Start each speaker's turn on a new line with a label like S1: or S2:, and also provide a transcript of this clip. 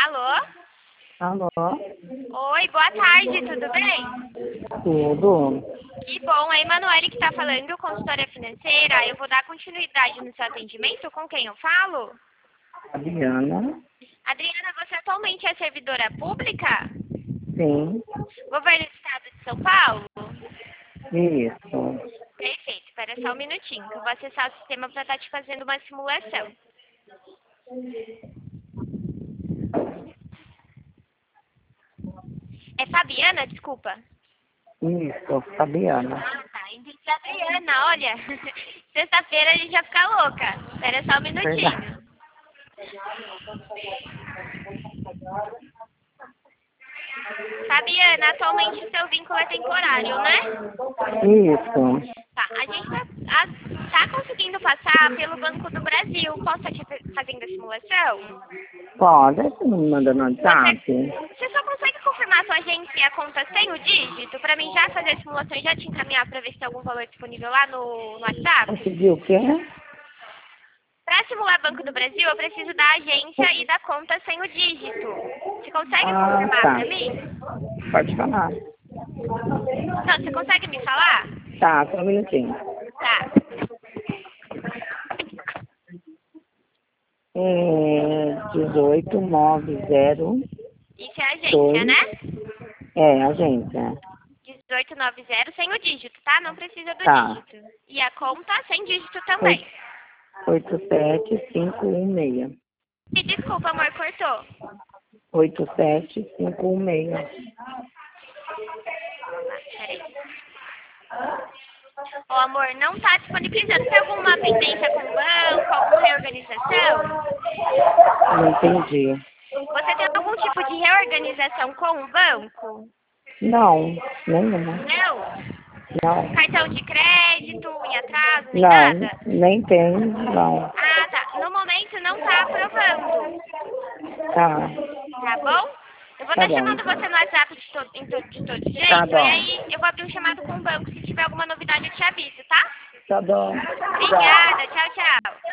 S1: Alô?
S2: Alô?
S1: Oi, boa tarde, tudo bem?
S2: Tudo?
S1: Que bom, é a Emanuele que está falando, consultora financeira. Eu vou dar continuidade no seu atendimento. Com quem eu falo?
S2: Adriana?
S1: Adriana, você atualmente é servidora pública?
S2: Sim.
S1: Governo do Estado de São Paulo?
S2: Isso.
S1: Perfeito, espera só um minutinho, que eu vou acessar o sistema para estar te fazendo uma simulação. É Fabiana, desculpa.
S2: Isso, Fabiana.
S1: Ah, tá. Entendi, Adriana, olha. Sexta-feira a gente já fica louca. Espera só um
S2: Verdade.
S1: minutinho. Fabiana, atualmente seu vínculo é temporário, né?
S2: Isso.
S1: Tá, a gente tá conseguindo passar pelo Banco do Brasil. Posso estar te fazendo a simulação?
S2: Pode, você não me manda no WhatsApp?
S1: Você só consegue confirmar a sua agência e a conta sem o dígito? Pra mim já fazer a simulação e já te encaminhar pra ver se tem algum valor disponível lá no WhatsApp?
S2: Conseguiu o quê?
S1: Pra simular Banco do Brasil, eu preciso da agência e da conta sem o dígito. Você consegue
S2: Ah,
S1: confirmar
S2: tá.
S1: pra mim?
S2: Pode falar.
S1: Não, você consegue me falar?
S2: Tá, só um minutinho.
S1: Tá.
S2: 1890.
S1: Isso é a agência, né?
S2: É, agência.
S1: 1890 sem o dígito, tá? Não precisa do
S2: Tá.
S1: dígito. E a conta sem dígito também.
S2: 87516.
S1: E desculpa, amor, cortou.
S2: 87516.
S1: Peraí. Ô, amor, não tá disponibilizando. Tem alguma pendência com o banco, alguma reorganização?
S2: Não entendi.
S1: Você tem algum tipo de reorganização com o banco?
S2: Não, nenhuma.
S1: Não?
S2: Não.
S1: Cartão de crédito, em atraso, nem
S2: Não,
S1: nada?
S2: nem tem, não.
S1: Ah, tá. No momento não tá aprovando.
S2: Tá,
S1: Tá bom? Eu vou
S2: tá
S1: estar
S2: bom
S1: chamando
S2: então.
S1: você no WhatsApp de todo jeito.
S2: Tá
S1: E
S2: bom.
S1: aí eu vou abrir um chamado com o banco. Se tiver alguma novidade, eu te aviso, tá?
S2: Tá bom. Tchau.
S1: Obrigada. Tchau, tchau.